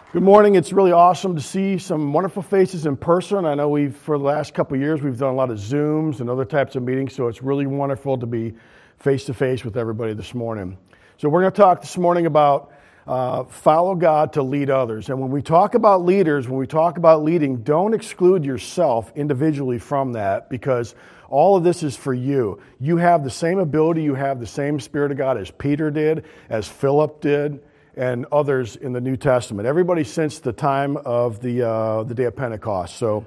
Good morning. It's really awesome to see some wonderful faces in person. I know for the last couple of years, we've done a lot of Zooms and other types of meetings, so it's really wonderful to be face-to-face with everybody this morning. So we're going to talk this morning about follow God to lead others. And when we talk about leaders, when we talk about leading, don't exclude yourself individually from that, because all of this is for you. You have the same ability, you have the same Spirit of God as Peter did, as Philip did, and others in the New Testament. Everybody since the time of the day of Pentecost. So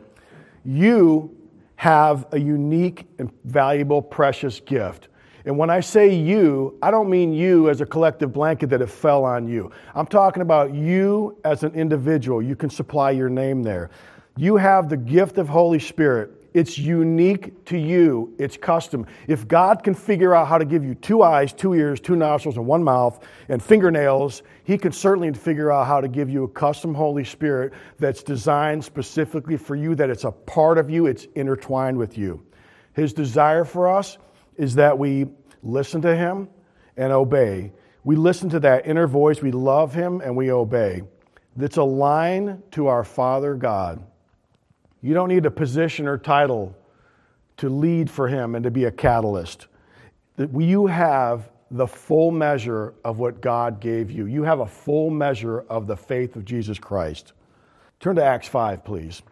you have a unique and valuable, precious gift. And when I say you, I don't mean you as a collective blanket that it fell on you. I'm talking about you as an individual. You can supply your name there. You have the gift of Holy Spirit. It's unique to you. It's custom. If God can figure out how to give you 2 eyes, 2 ears, 2 nostrils, and 1 mouth, and fingernails, He can certainly figure out how to give you a custom Holy Spirit that's designed specifically for you, that it's a part of you, it's intertwined with you. His desire for us is that we listen to Him and obey. We listen to that inner voice, we love Him, and we obey. That's aligned to our Father God. You don't need a position or title to lead for Him and to be a catalyst. You have the full measure of what God gave you. You have a full measure of the faith of Jesus Christ. Turn to Acts 5, please.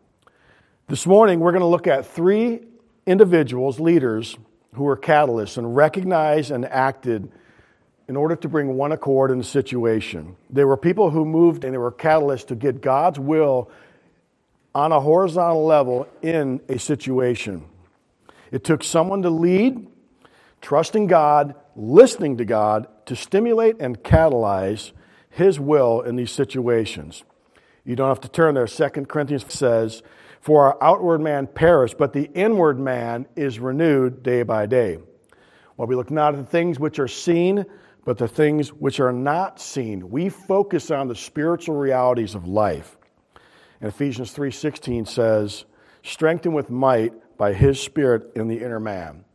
This morning, we're going to look at 3 individuals, leaders, who were catalysts and recognized and acted in order to bring one accord in the situation. They were people who moved and they were catalysts to get God's will on a horizontal level in a situation. It took someone to lead, trusting God, listening to God, to stimulate and catalyze His will in these situations. You don't have to turn there. 2 Corinthians says, "For our outward man perished, but the inward man is renewed day by day. While we look not at the things which are seen, but the things which are not seen." We focus on the spiritual realities of life. And Ephesians 3:16 says, "Strengthened with might by His Spirit in the inner man."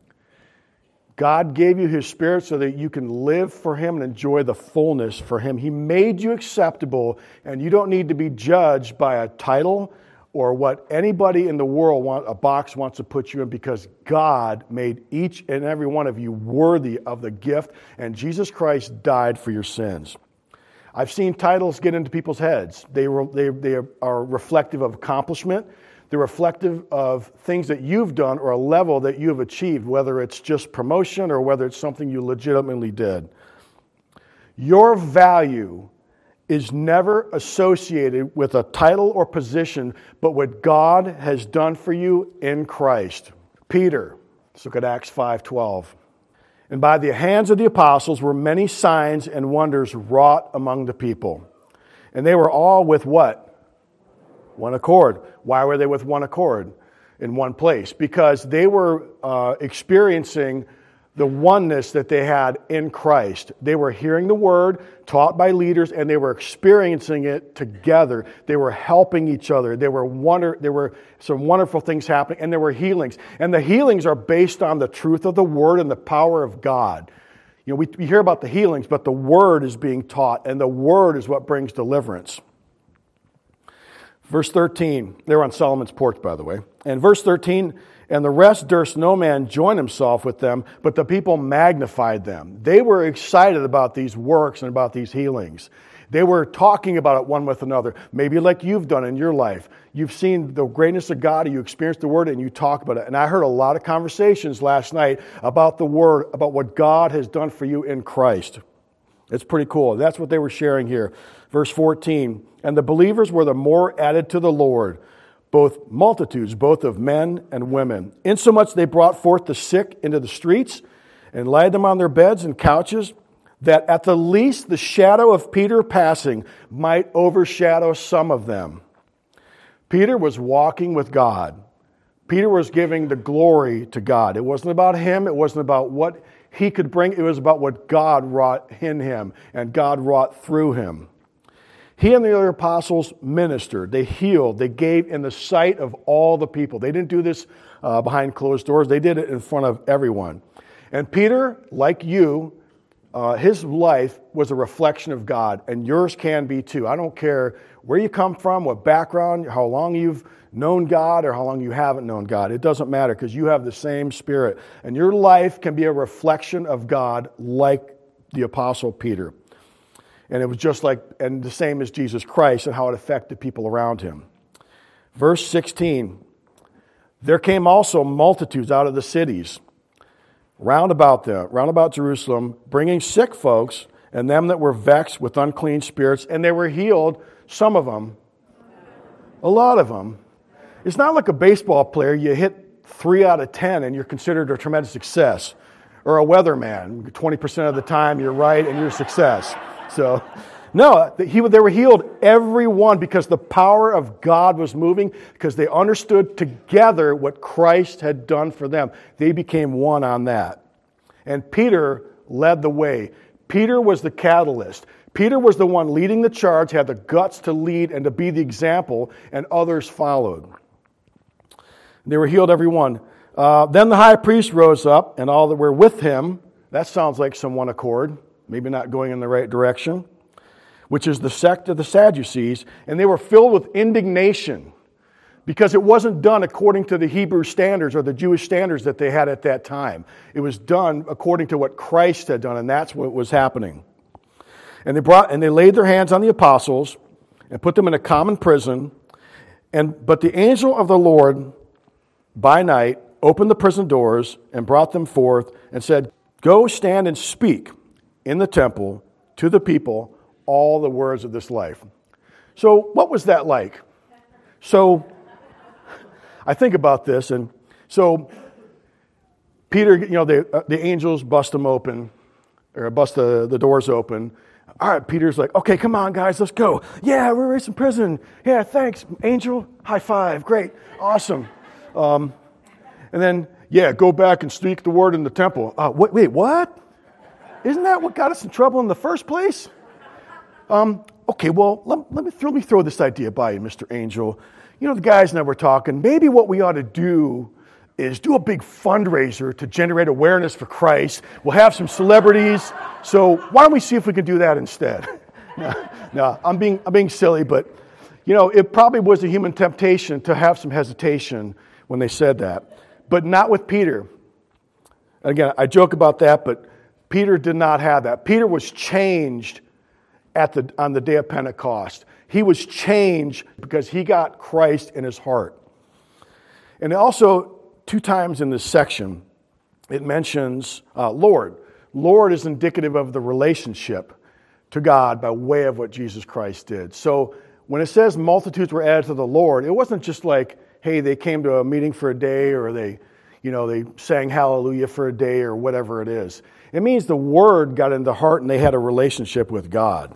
God gave you His Spirit so that you can live for Him and enjoy the fullness for Him. He made you acceptable, and you don't need to be judged by a title or what anybody in the world wants to put you in, because God made each and every one of you worthy of the gift, and Jesus Christ died for your sins. I've seen titles get into people's heads. They are reflective of accomplishment. They're reflective of things that you've done or a level that you have achieved, whether it's just promotion or whether it's something you legitimately did. Your value is never associated with a title or position, but what God has done for you in Christ. Peter, let's look at Acts 5:12. "And by the hands of the apostles were many signs and wonders wrought among the people. And they were all with" what? One accord. Why were they with one accord in one place? Because they were experiencing the oneness that they had in Christ. They were hearing the word taught by leaders, and they were experiencing it together. They were helping each other. There were some wonderful things happening, and there were healings. And the healings are based on the truth of the word and the power of God. You know, we hear about the healings, but the word is being taught, and the word is what brings deliverance. Verse 13, they were on Solomon's porch, by the way. And verse 13, "And the rest durst no man join himself with them, but the people magnified them." They were excited about these works and about these healings. They were talking about it one with another, maybe like you've done in your life. You've seen the greatness of God, and you experienced the Word, and you talk about it. And I heard a lot of conversations last night about the Word, about what God has done for you in Christ. It's pretty cool. That's what they were sharing here. Verse 14, "And the believers were the more added to the Lord, both multitudes, both of men and women. Insomuch they brought forth the sick into the streets and laid them on their beds and couches, that at the least the shadow of Peter passing might overshadow some of them." Peter was walking with God. Peter was giving the glory to God. It wasn't about him. It wasn't about what he could bring. It was about what God wrought in him and God wrought through him. He and the other apostles ministered. They healed. They gave in the sight of all the people. They didn't do this behind closed doors. They did it in front of everyone. And Peter, like you, his life was a reflection of God, and yours can be too. I don't care where you come from, what background, how long you've known God, or how long you haven't known God. It doesn't matter, because you have the same Spirit. And your life can be a reflection of God like the Apostle Peter. And it was just like, and the same as Jesus Christ and how it affected people around him. Verse 16, there came also multitudes out of the cities round about Jerusalem, bringing sick folks and them that were vexed with unclean spirits, and they were healed, some of them, a lot of them. It's not like a baseball player, you hit 3 out of 10 and you're considered a tremendous success. Or a weatherman, 20% of the time you're right and you're a success. So, no, they were healed, everyone, because the power of God was moving, because they understood together what Christ had done for them. They became one on that. And Peter led the way. Peter was the catalyst. Peter was the one leading the charge, had the guts to lead and to be the example, and others followed. They were healed, everyone. Then the high priest rose up, and all that were with him. That sounds like some one accord, maybe not going in the right direction, which is the sect of the Sadducees, and they were filled with indignation because it wasn't done according to the Hebrew standards or the Jewish standards that they had at that time. It was done according to what Christ had done, and that's what was happening. And they laid their hands on the apostles and put them in a common prison. But the angel of the Lord by night opened the prison doors and brought them forth and said, "Go stand and speak in the temple to the people all the words of this life." So what was that like? So I think about this, and so Peter, the angels bust them open, or bust the doors open. All right, Peter's like, "Okay, come on, guys, let's go. Yeah, we're in prison. Yeah, thanks, angel. High five. Great. Awesome." And then, go back and speak the word in the temple. Wait, what? Isn't that what got us in trouble in the first place? Okay, well, let me throw this idea by you, Mr. Angel. The guys and I were talking, maybe what we ought to do is do a big fundraiser to generate awareness for Christ. We'll have some celebrities, so why don't we see if we can do that instead? No, I'm being silly, but, it probably was a human temptation to have some hesitation when they said that, but not with Peter. Again, I joke about that, but Peter did not have that. Peter was changed on the day of Pentecost. He was changed because he got Christ in his heart. And also, 2 times in this section, it mentions Lord. Lord is indicative of the relationship to God by way of what Jesus Christ did. So when it says multitudes were added to the Lord, it wasn't just like, hey, they came to a meeting for a day, or they sang hallelujah for a day, or whatever it is. It means the word got in the heart and they had a relationship with God.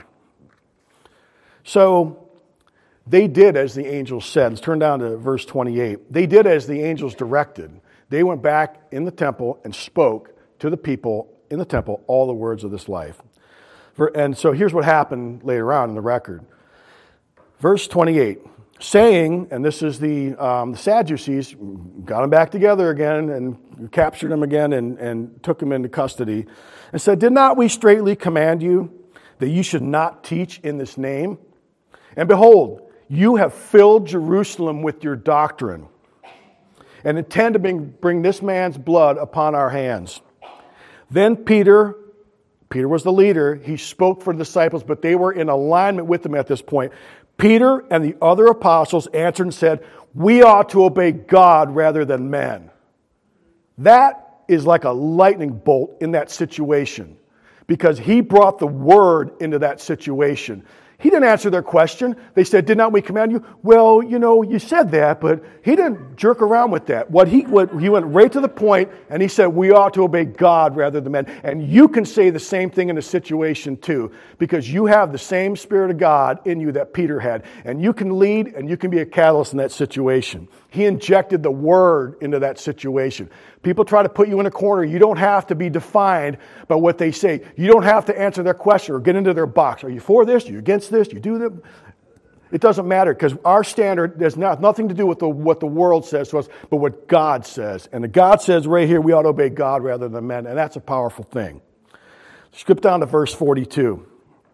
So they did as the angels said. Let's turn down to verse 28. They did as the angels directed. They went back in the temple and spoke to the people in the temple all the words of this life. And so here's what happened later on in the record. Verse 28. Saying, and this is the Sadducees, got them back together again and captured them again and took them into custody, and said, "Did not we straitly command you that you should not teach in this name? And behold, you have filled Jerusalem with your doctrine, and intend to bring this man's blood upon our hands." Then Peter was the leader. He spoke for the disciples, but they were in alignment with him at this point. Peter and the other apostles answered and said, "We ought to obey God rather than men." That is like a lightning bolt in that situation, because he brought the word into that situation. He didn't answer their question. They said, "Did not we command you?" Well, you said that, but he didn't jerk around with that. He went right to the point, and he said, "We ought to obey God rather than men." And you can say the same thing in a situation too, because you have the same Spirit of God in you that Peter had, and you can lead and you can be a catalyst in that situation. He injected the word into that situation. People try to put you in a corner. You don't have to be defined by what they say. You don't have to answer their question or get into their box. Are you for this? Are you against this? You do that? It doesn't matter, because our standard has nothing to do with what the world says to us, but what God says. And God says right here, we ought to obey God rather than men, and that's a powerful thing. Skip down to verse 42.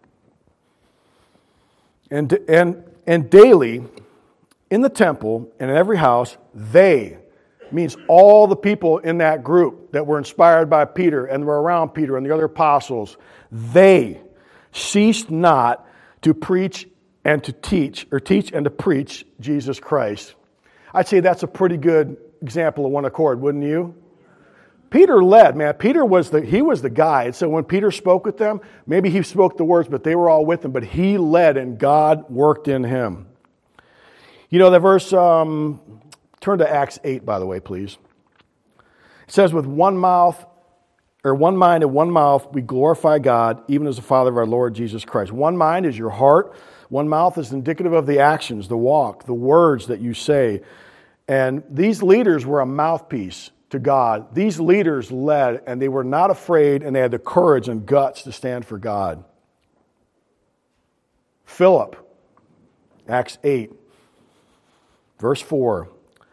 And daily in the temple and in every house, they, means all the people in that group that were inspired by Peter and were around Peter and the other apostles, they ceased not to preach and to teach and to preach Jesus Christ. I'd say that's a pretty good example of one accord, wouldn't you? Peter led, man. Peter was the guy. And so when Peter spoke with them, maybe he spoke the words, but they were all with him. But he led and God worked in him. You know, that verse, turn to Acts 8, by the way, please. It says, with one mind and one mouth, we glorify God, even as the Father of our Lord Jesus Christ. One mind is your heart. One mouth is indicative of the actions, the walk, the words that you say. And these leaders were a mouthpiece to God. These leaders led, and they were not afraid, and they had the courage and guts to stand for God. Philip, Acts 8, verse 4.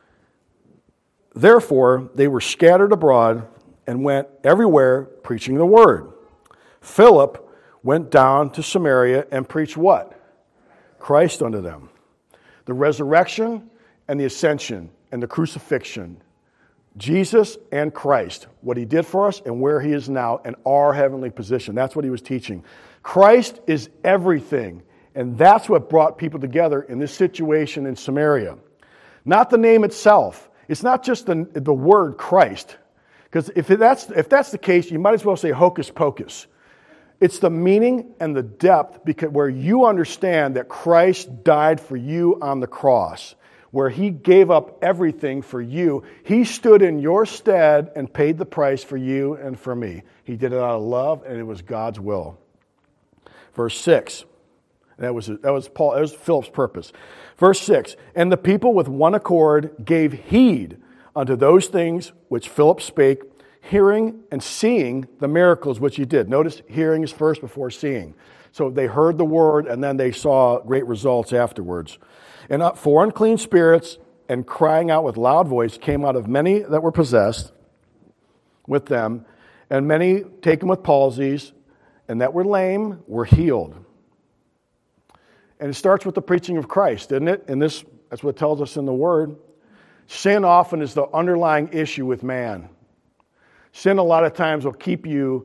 Therefore, they were scattered abroad and went everywhere preaching the word. Philip went down to Samaria and preached what? Christ unto them. The resurrection and the ascension and the crucifixion. Jesus and Christ, what he did for us and where he is now and our heavenly position. That's what he was teaching. Christ is everything. And that's what brought people together in this situation in Samaria. Not the name itself. It's not just the word Christ. Because if that's the case, you might as well say hocus pocus. It's the meaning and the depth because where you understand that Christ died for you on the cross, where he gave up everything for you. He stood in your stead and paid the price for you and for me. He did it out of love, and it was God's will. Verse 6. That was Philip's purpose. Verse 6. And the people with one accord gave heed unto those things which Philip spake, hearing and seeing the miracles which he did. Notice hearing is first before seeing. So they heard the word and then they saw great results afterwards. And for unclean spirits and crying out with loud voice came out of many that were possessed with them, and many taken with palsies and that were lame were healed. And it starts with the preaching of Christ, doesn't it? And that's what it tells us in the Word. Sin often is the underlying issue with man. Sin a lot of times will keep you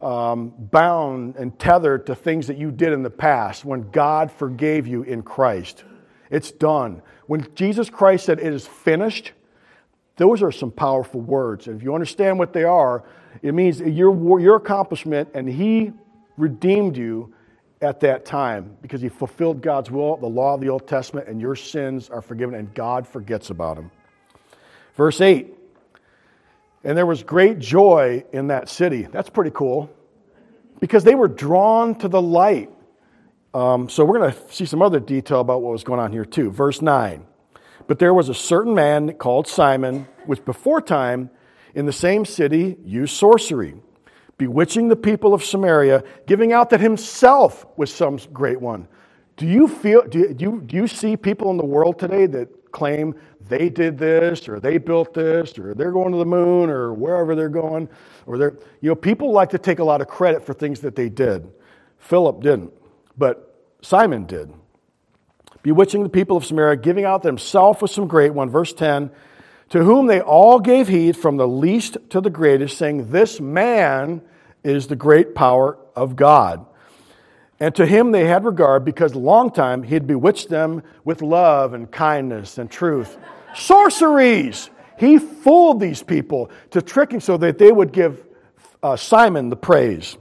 bound and tethered to things that you did in the past when God forgave you in Christ. It's done. When Jesus Christ said it is finished, those are some powerful words. And if you understand what they are, it means your accomplishment, and he redeemed you at that time because he fulfilled God's will, the law of the Old Testament, and your sins are forgiven and God forgets about them. Verse 8, and there was great joy in that city. That's pretty cool because they were drawn to the light. So we're going to see some other detail about what was going on here too. Verse 9, but there was a certain man called Simon, which before time in the same city used sorcery, bewitching the people of Samaria, giving out that himself was some great one. Do you see people in the world today that claim they did this, or they built this, or they're going to the moon, or wherever they're going, or people like to take a lot of credit for things that they did. Philip didn't, but Simon did. Bewitching the people of Samaria, giving out that himself was some great one. Verse 10, to whom they all gave heed from the least to the greatest, saying, this man is the great power of God. And to him they had regard because a long time he had bewitched them with love and kindness and truth. Sorceries! He fooled these people to trick him so that they would give Simon the praise.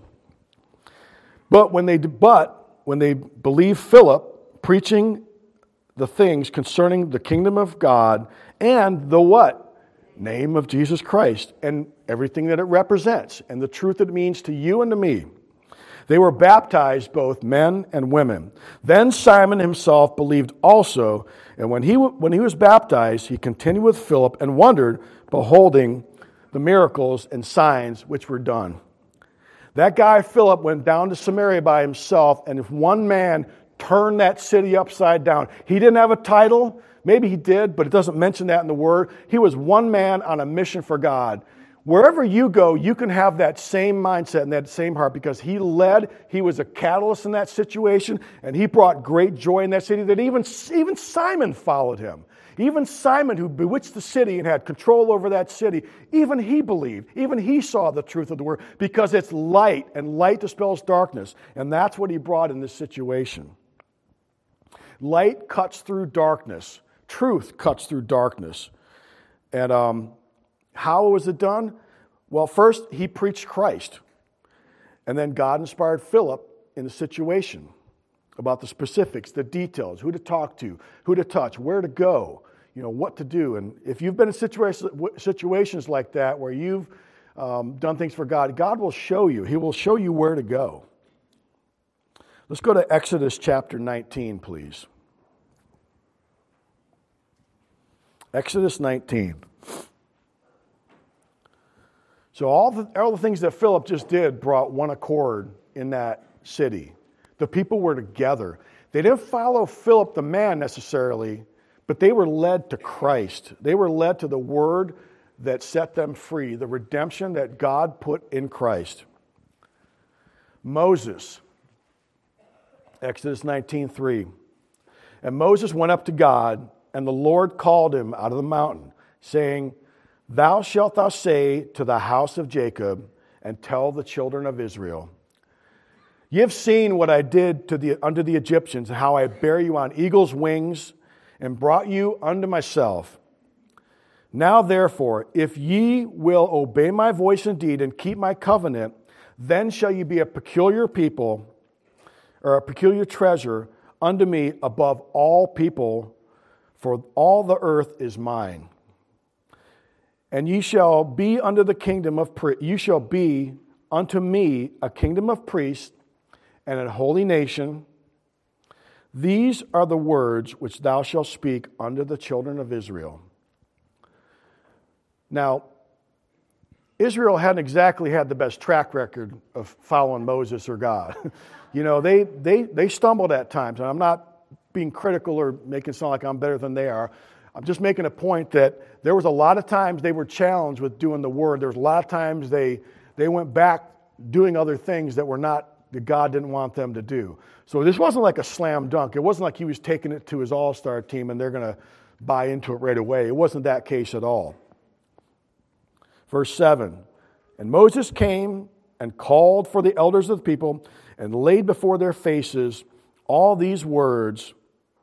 But when they believed Philip preaching the things concerning the kingdom of God and the what? Name of Jesus Christ and everything that it represents and the truth it means to you and to me. They were baptized, both men and women. Then Simon himself believed also, and when he was baptized, he continued with Philip and wondered, beholding the miracles and signs which were done. That guy Philip went down to Samaria by himself, and if one man turned that city upside down, he didn't have a title. Maybe he did, but it doesn't mention that in the Word. He was one man on a mission for God. Wherever you go, you can have that same mindset and that same heart because he led, he was a catalyst in that situation, and he brought great joy in that city that even Simon followed him. Even Simon, who bewitched the city and had control over that city, even he believed. Even he saw the truth of the word because it's light, and light dispels darkness. And that's what he brought in this situation. Light cuts through darkness. Truth cuts through darkness. And how was it done? Well, first, he preached Christ. And then God inspired Philip in the situation about the specifics, the details, who to talk to, who to touch, where to go, what to do. And if you've been in situations like that where you've done things for God, God will show you. He will show you where to go. Let's go to Exodus chapter 19, please. Exodus 19. So all the things that Philip just did brought one accord in that city. The people were together. They didn't follow Philip the man necessarily, but they were led to Christ. They were led to the word that set them free, the redemption that God put in Christ. Moses, Exodus 19:3. And Moses went up to God, and the Lord called him out of the mountain, saying, Thou shalt thou say to the house of Jacob, and tell the children of Israel, Ye have seen what I did unto the Egyptians, and how I bare you on eagle's wings, and brought you unto myself. Now therefore, if ye will obey my voice indeed, and keep my covenant, then shall ye be a peculiar people, or a peculiar treasure unto me above all people, for all the earth is mine. And ye shall be unto the kingdom of you shall be unto me a kingdom of priests and a holy nation. These are the words which thou shalt speak unto the children of Israel. Now, Israel hadn't exactly had the best track record of following Moses or God. They stumbled at times, and I'm not being critical or making it sound like I'm better than they are. I'm just making a point that there was a lot of times they were challenged with doing the word. There was a lot of times they went back doing other things that God didn't want them to do. So this wasn't like a slam dunk. It wasn't like he was taking it to his all-star team and they're going to buy into it right away. It wasn't that case at all. Verse 7, And Moses came and called for the elders of the people and laid before their faces all these words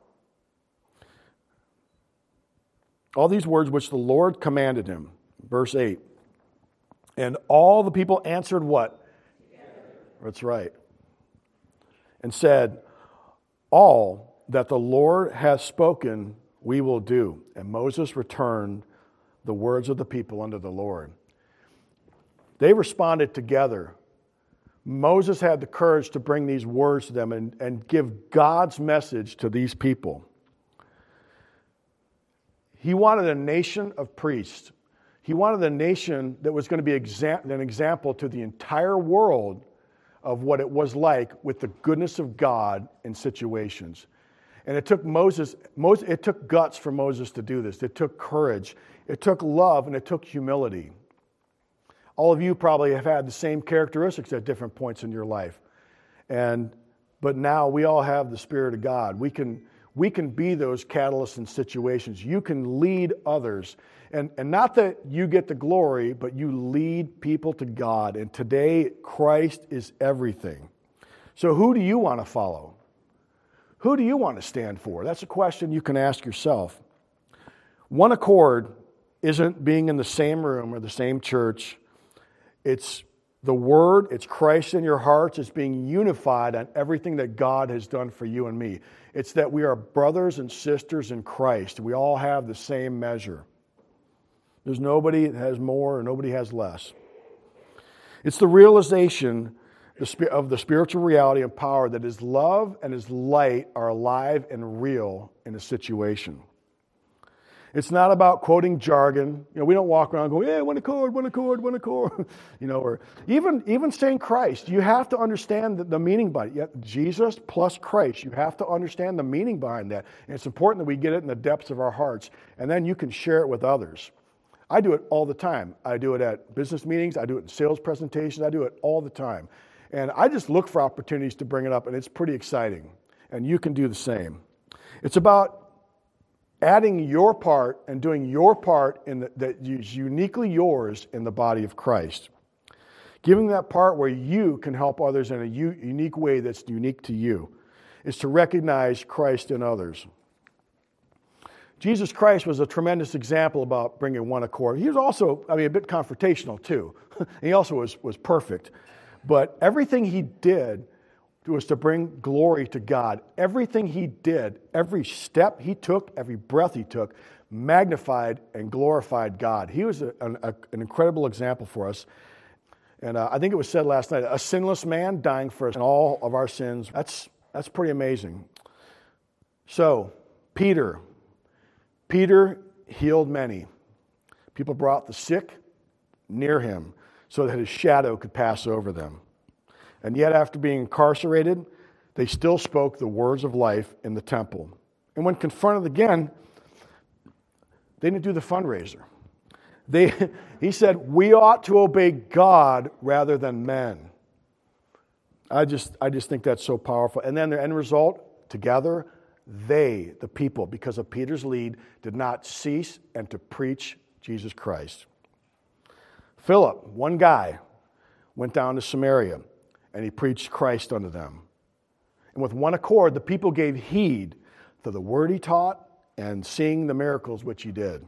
which the Lord commanded him. Verse 8. And all the people answered what? That's right. And said, All that the Lord hath spoken, we will do. And Moses returned the words of the people unto the Lord. They responded together. Moses had the courage to bring these words to them and give God's message to these people. He wanted a nation of priests. He wanted a nation that was going to be an example to the entire world of what it was like with the goodness of God in situations. And it took it took guts for Moses to do this. It took courage. It took love, and it took humility. All of you probably have had the same characteristics at different points in your life. But now we all have the Spirit of God. We can be those catalysts in situations. You can lead others. And not that you get the glory, but you lead people to God. And today, Christ is everything. So who do you want to follow? Who do you want to stand for? That's a question you can ask yourself. One accord isn't being in the same room or the same church. It's the Word, it's Christ in your hearts, it's being unified on everything that God has done for you and me. It's that we are brothers and sisters in Christ. We all have the same measure. There's nobody that has more or nobody has less. It's the realization of the spiritual reality and power that His love and His light are alive and real in a situation. It's not about quoting jargon. We don't walk around going, "Yeah, one accord, one accord, one accord." Or even saying Christ. You have to understand the meaning behind it. Jesus plus Christ. You have to understand the meaning behind that. And it's important that we get it in the depths of our hearts. And then you can share it with others. I do it all the time. I do it at business meetings. I do it in sales presentations. I do it all the time. And I just look for opportunities to bring it up, and it's pretty exciting. And you can do the same. It's about adding your part and doing your part that is uniquely yours in the body of Christ. Giving that part where you can help others in a unique way that's unique to you is to recognize Christ in others. Jesus Christ was a tremendous example about bringing one accord. He was also, a bit confrontational too. He also was perfect. But everything he did was to bring glory to God. Everything he did, every step he took, every breath he took, magnified and glorified God. He was an incredible example for us. And I think it was said last night, a sinless man dying for us and all of our sins. That's pretty amazing. So, Peter healed many. People brought the sick near him so that his shadow could pass over them. And yet, after being incarcerated, they still spoke the words of life in the temple. And when confronted again, they didn't do the fundraiser. He said, we ought to obey God rather than men. I just think that's so powerful. And then the end result, together, they, the people, because of Peter's lead, did not cease and to preach Jesus Christ. Philip, one guy, went down to Samaria, and he preached Christ unto them. And with one accord, the people gave heed to the word he taught and seeing the miracles which he did.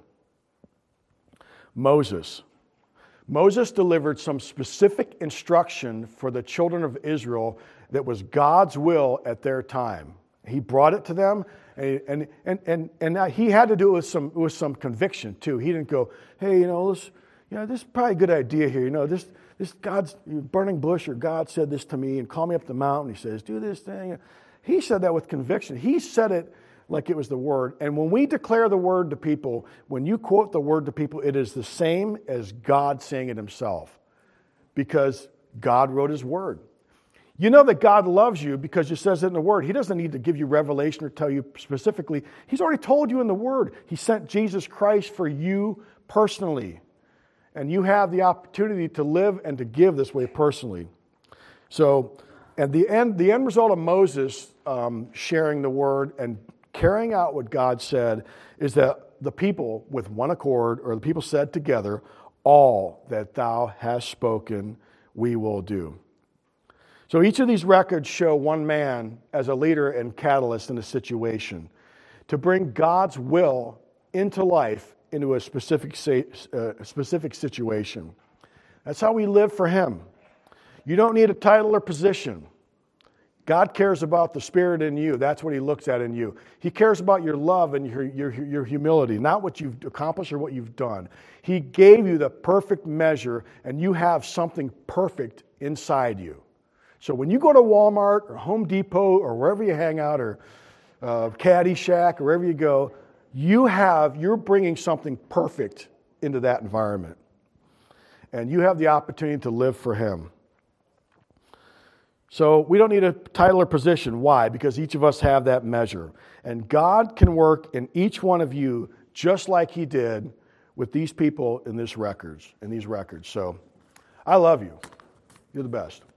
Moses delivered some specific instruction for the children of Israel that was God's will at their time. He brought it to them, and he had to do it with some conviction too. He didn't go, hey, this is probably a good idea here. This God's burning bush, or God said this to me, and call me up the mountain. He says, do this thing. He said that with conviction. He said it like it was the word. And when we declare the word to people, when you quote the word to people, it is the same as God saying it himself, because God wrote his word. You know that God loves you because he says it in the word. He doesn't need to give you revelation or tell you specifically. He's already told you in the word. He sent Jesus Christ for you personally. And you have the opportunity to live and to give this way personally. So, and the end result of Moses sharing the word and carrying out what God said is that the people with one accord, or the people said together, all that thou hast spoken we will do. So each of these records show one man as a leader and catalyst in a situation to bring God's will into life, into a specific situation. That's how we live for him. You don't need a title or position. God cares about the spirit in you. That's what he looks at in you. He cares about your love and your humility, not what you've accomplished or what you've done. He gave you the perfect measure, and you have something perfect inside you. So when you go to Walmart or Home Depot or wherever you hang out, or Caddy Shack or wherever you go, you're bringing something perfect into that environment. And you have the opportunity to live for him. So we don't need a title or position. Why? Because each of us have that measure. And God can work in each one of you just like he did with these people in these records. So I love you. You're the best.